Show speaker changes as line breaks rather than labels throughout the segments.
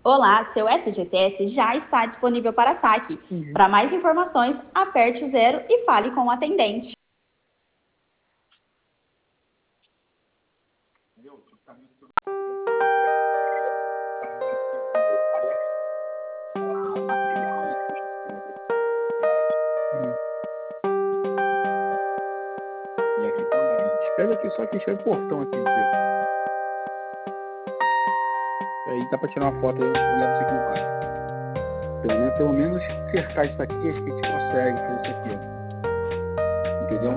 Olá, seu FGTS já está disponível para saque.
Uhum.
Para mais informações, aperte o 0 e fale com o atendente.
Espera aqui, só que escreve portão aqui. Aí dá pra tirar uma foto aí, olhando isso aqui embaixo. Pelo menos cercar isso aqui, acho que a gente consegue fazer isso aqui, ó. Entendeu?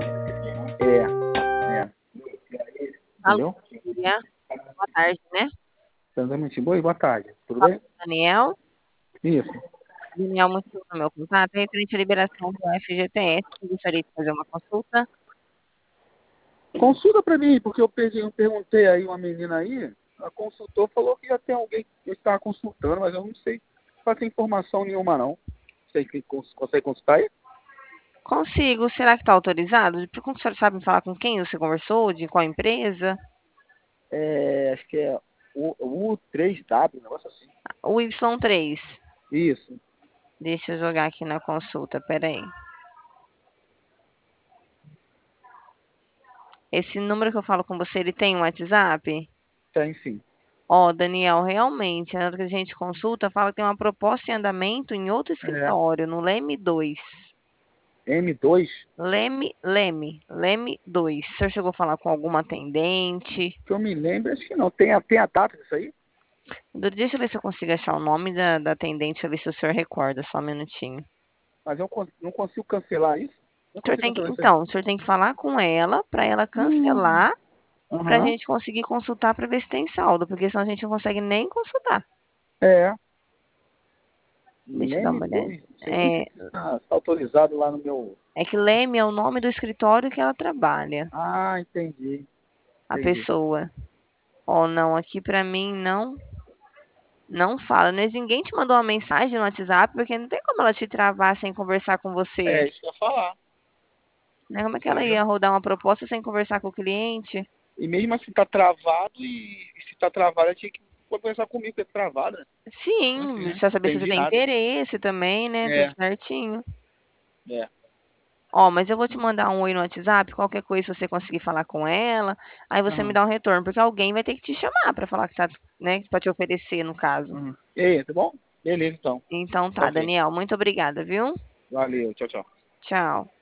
Alô,
Entendeu?
Julia. Boa tarde, né?
Exatamente. Boa tarde. Tudo bem?
Daniel.
Isso.
Daniel, muito no meu contato, referente à liberação do FGTS. Eu gostaria de fazer uma consulta.
Consulta pra mim, porque eu perguntei aí uma menina aí, a consultor falou que já tem alguém que estava consultando, mas eu não sei fazer informação nenhuma não. Você consegue consultar aí?
Consigo. Será que está autorizado? Como o senhor sabe me falar com quem você conversou? De qual empresa?
Acho que é o U3W, um negócio assim.
O Y3.
Isso.
Deixa eu jogar aqui na consulta, peraí. Esse número que eu falo com você, ele tem um WhatsApp?
Tem sim.
Ó, Daniel, realmente, na hora que a gente consulta, fala que tem uma proposta em andamento em outro escritório, no Leme 2.
M2?
Leme 2. O senhor chegou a falar com alguma atendente?
Que eu me lembro, acho que não. Tem a data disso aí?
Deixa eu ver se eu consigo achar o nome da atendente, deixa eu ver se o senhor recorda, só um minutinho.
Mas eu não consigo cancelar isso? Não
O senhor
consigo
tem que,
cancelar isso aí.
então, o senhor tem que falar com ela para ela cancelar, para a
Aham.
gente conseguir consultar para ver se tem saldo, porque senão a gente não consegue nem consultar.
É.
Deixa eu dar uma olhada.
M2. Não sei nem se está autorizado lá no meu...
É que Leme é o nome do escritório que ela trabalha,
Ah, entendi.
a
Entendi.
pessoa. Ó, não, aqui para mim não fala, né? Ninguém te mandou uma mensagem no WhatsApp, porque não tem como ela te travar sem conversar com você.
Isso que eu ia falar.
Né? Como é que ela
Entendeu?
ia rodar uma proposta sem conversar com o cliente?
E mesmo assim tá travado e se tá travado, eu tinha que conversar comigo, porque é travado, né? Assim,
Sim,
né?
precisa saber se você
Entendi
tem
nada.
interesse também, né? Tudo
É,
certinho.
é.
Ó, mas eu vou te mandar um oi no WhatsApp, qualquer coisa, se você conseguir falar com ela, aí você me
Aham,
dá um retorno, porque alguém vai ter que te chamar para falar que tá, né, para te oferecer, no caso.
aham. E aí, tá bom? Beleza, então.
Então
Tá
tá,
ok.
Daniel, muito obrigada, viu?
Valeu, tchau, tchau.
Tchau.